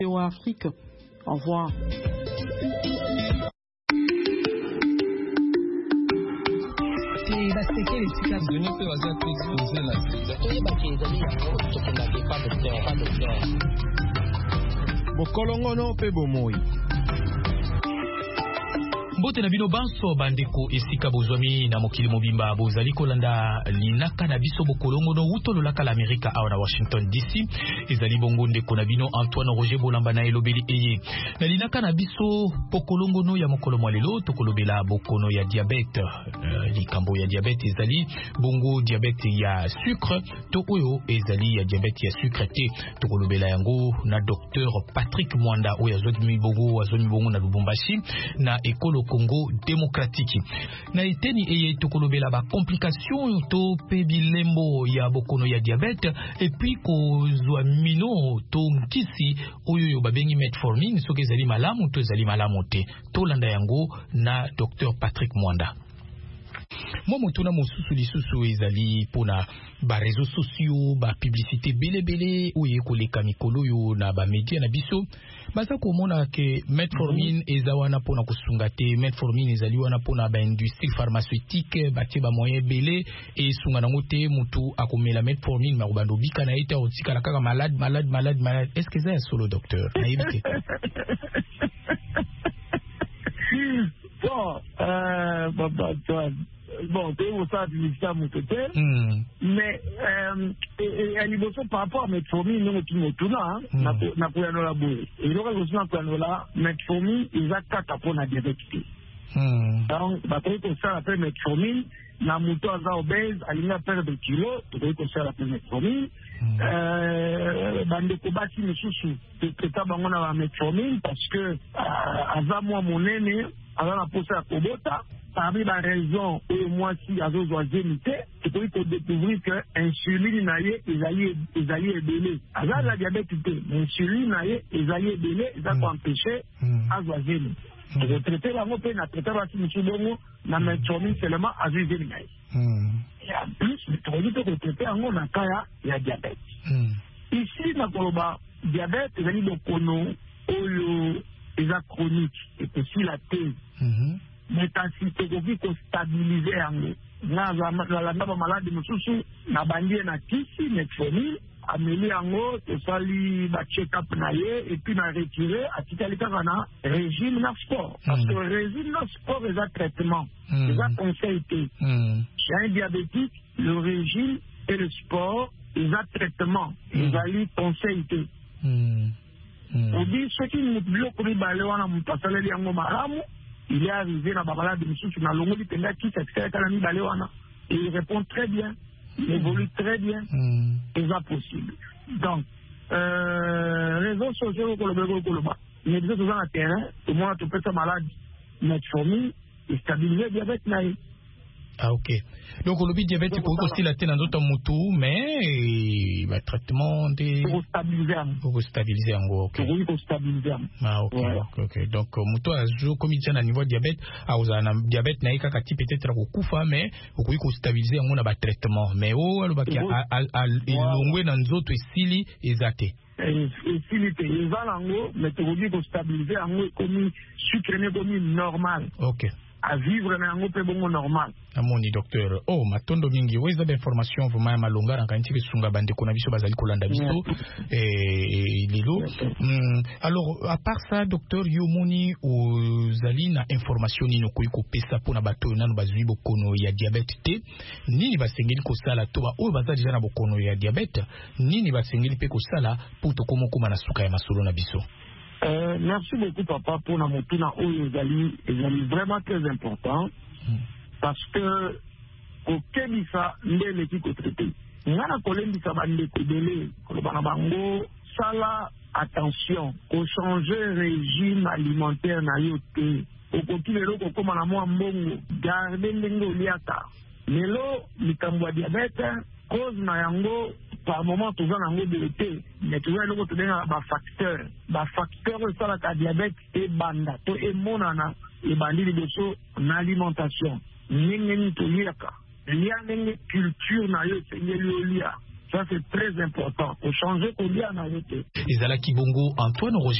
Afrique. Au revoir. Bokolongono pe bomoi. Mbote na bino banso bandeko esika bozwami na mokili mobimba bozali kolanda linaka na biso bokolongo no utolo laka la Amerika awa na Washington DC ezali bongo ndeko na bino Antoine Roger Bolamba na elobeli eye na linaka na biso bokolongo no ya mokolo mwalelo tokolobela bokono ya diabete likambo ya diabete ezali bongo diabete ya sucre to oyo ezali ya diabete ya sucre te tokolobela yango na docteur Patrick Mwanda oyo azoni bongo na Lubumbashi na ekolo Congo démocratique. Na iteni eye tokolobela ba complication to pe bilembo ya bokono ya diabete et puis kozwa mino to nkisi oyo yo babengi metformine soki ezali malamu to ezali malamu te. Tolanda yango na Dr Patrick Mwanda. Moi motuna mosusu lisusu ezali pona ba réseaux sociaux ba publicité belebele oye koleka mikolo yo na ba media na biso baza komona ke metformine ezawana pona kusunga te metformine ezali wana pona ba industrie pharmaceutique batie ba moyen belé et sunga nango te mutu akomela metformine makobando bika na ita otika la kaka malade est-ce que ça est solo docteur naibite bon, tu es ça du système total, mais elle est par rapport à metformine, nous n'a pas la boue. Et nous avons la metformine, ils ont 4 apôts à diabète. Donc, pour ça, après metformine, la moto a obèse, elle a perdre de kilos, pour ça, la metformine. Bande kobati mususu, c'est ça, on a la metformine parce que, avant moi, mon aîné, avant la poussée à Kobota, parmi les raisons où moi si à vos zénité, c'est pour découvrir que l'insuline naïe est allé délai. Avant la diabète, l'insuline naïe est allé délai, ça peut empêcher à zénité. Je traiter la mopé, na traiter la simusubomo, na metformine seulement à zénité. Et en plus, le produit que traiter en haut, na kaya, il y a diabète. Ici, na koloba, diabète, il y a des kono, oyo, les chroniques, et aussi la thèse. Mais quand c'est pour stabiliser en nous, la maladie de sous na bandie na tisi metformine amélioré en haut et sali ba check-up naie et puis na retirer à tikalika na régime na sport parce que régime na sport est un traitement c'est un conseil chez un diabétique le régime et le sport est un traitement ils allaient conseil on dit ce qui nous bloque les balais wana mtasala yango maramu. Il est arrivé dans la balade de monsieur sur la longue du Pénat qui s'excelle à la mi-baléwana. Et il répond très bien, il évolue très bien, c'est ça possible. Donc, réseaux sociaux, il y a des choses dans le terrain, tout le monde a tout fait sa malade, metformine, et stabiliser le diabète naïf. Ah ok. Donc le diabète pour aussi la tête dans d'autres motos, mais le traitement des pour stabiliser en gros. Ok. Pour stabiliser. Ah ok. Voilà. Ok. Donc moto a joué comme il à niveau diabète, a un diabète naïka kati peut-être au kufa, mais au coup stabiliser en gros traitement. Mais oh le baki a longue dans d'autres sili exacté. Et s'il était évalué, mais tu veux dire stabiliser en gros comme sucre comme normal. Ok. À vivre dans un peu bon normal. Amoni docteur. Oh, matondo mingi. Où est la information vraiment malonga en quantité de sunga bande konabiso bazali kolanda biso et lilo. Alors à part ça docteur Yomoni ozali na information ni no koiko pesa pona bato nanu bazui bokono ya diabète te. Nini basengeli ko sala to ba o bazali déjà na bokono ya diabète. Nini basengeli pe ko sala pour to komo koma na suka ya masolo na biso. Merci beaucoup papa pour la motuna Oyozali est vraiment très important parce que au Kébisa ndele qui traité ngana kolembisa bande kodele kolobana bango sala attention au changer régime alimentaire na yote au kokilelo kokoma na mwa mbongo garder ndenge oliata lelo likambo diabète cause na yango par moment tout en anglais de l'été mais tout en anglais de facteur ça la diabète et banda to et monana et bandi de so en alimentation n'engeni to liaka liya nenge culture na yo sengeli olia Ça, c'est très important. Pour changer, pour bien en arrêter. Ezalaki bongo Antoine Roger